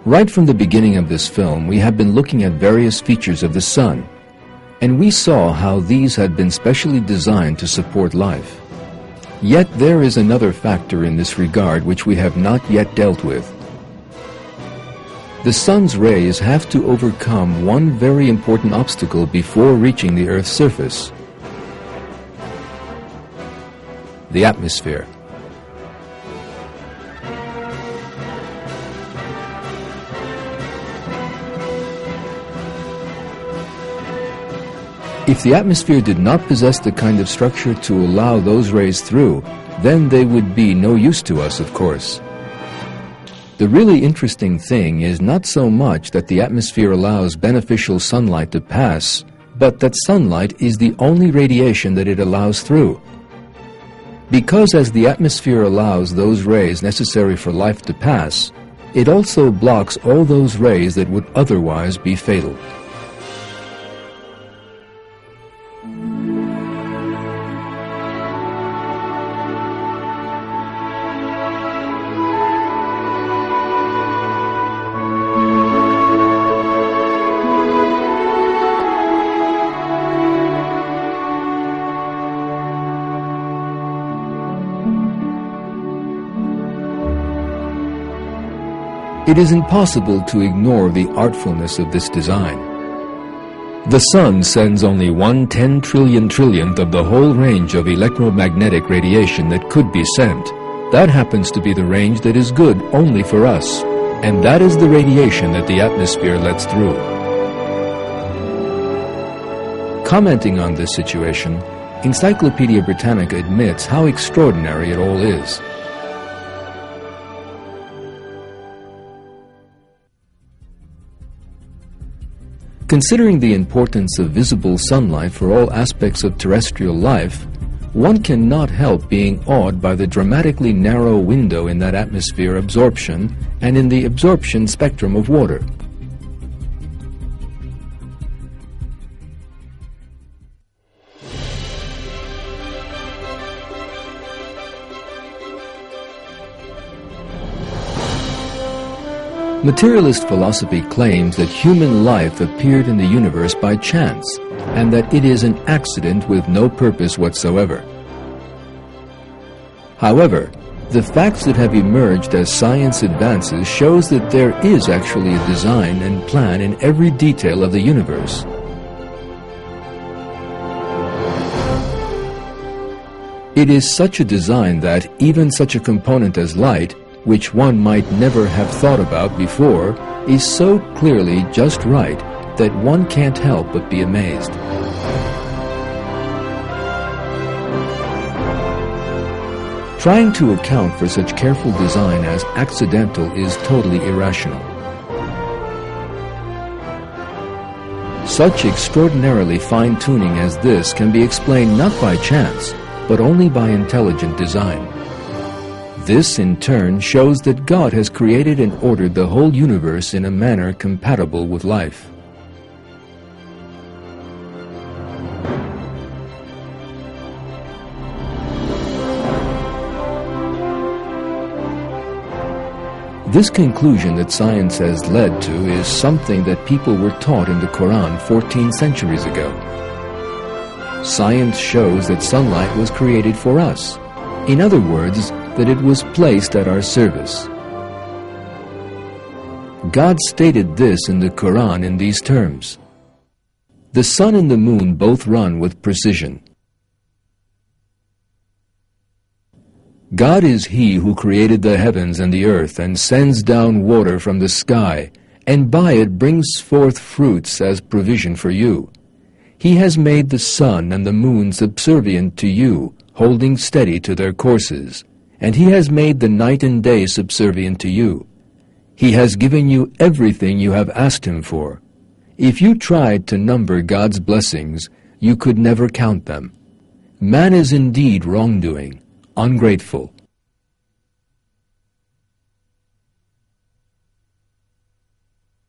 Right from the beginning of this film, we have been looking at various features of the Sun, and we saw how these had been specially designed to support life. Yet there is another factor in this regard which we have not yet dealt with. The Sun's rays have to overcome one very important obstacle before reaching the Earth's surface: the atmosphere. If the atmosphere did not possess the kind of structure to allow those rays through, then they would be no use to us, of course. The really interesting thing is not so much that the atmosphere allows beneficial sunlight to pass, but that sunlight is the only radiation that it allows through. Because as the atmosphere allows those rays necessary for life to pass, it also blocks all those rays that would otherwise be fatal. It is impossible to ignore the artfulness of this design. The Sun sends only 1/10 trillion trillionth of the whole range of electromagnetic radiation that could be sent. That happens to be the range that is good only for us, and that is the radiation that the atmosphere lets through. Commenting on this situation, Encyclopedia Britannica admits how extraordinary it all is. Considering the importance of visible sunlight for all aspects of terrestrial life, one cannot help being awed by the dramatically narrow window in that atmosphere absorption and in the absorption spectrum of water. Materialist philosophy claims that human life appeared in the universe by chance, and that it is an accident with no purpose whatsoever. However, the facts that have emerged as science advances shows that there is actually a design and plan in every detail of the universe. It is such a design that even such a component as light, which one might never have thought about before, is so clearly just right that one can't help but be amazed. Trying to account for such careful design as accidental is totally irrational. Such extraordinarily fine-tuning as this can be explained not by chance, but only by intelligent design. This, in turn, shows that God has created and ordered the whole universe in a manner compatible with life. This conclusion that science has led to is something that people were taught in the Quran 14 centuries ago. Science shows that sunlight was created for us. In other words, that it was placed at our service. God stated this in the Quran in these terms: "The sun and the moon both run with precision." God is He who created the heavens and the earth and sends down water from the sky, and by it brings forth fruits as provision for you. He has made the sun and the moon subservient to you, holding steady to their courses. And He has made the night and day subservient to you. He has given you everything you have asked Him for. If you tried to number God's blessings, you could never count them. Man is indeed wrongdoing, ungrateful,